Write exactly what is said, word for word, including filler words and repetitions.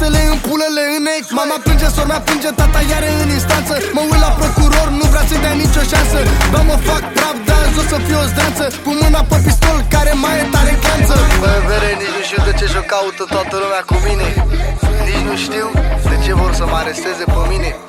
Pulele în pulele în ex. Mama plânge, sor mea plânge, tata iară în instanță. Mă uit la procuror, nu vrea să-i dea nicio șansă. Bă, mă fac praf, dar azi o să fiu o zdanță, cu mâna pe pistol care mai e tare clanță. Bă, vere, nici nu știu de ce și-o caută toată lumea cu mine. Nici nu știu de ce vor să mă aresteze pe mine.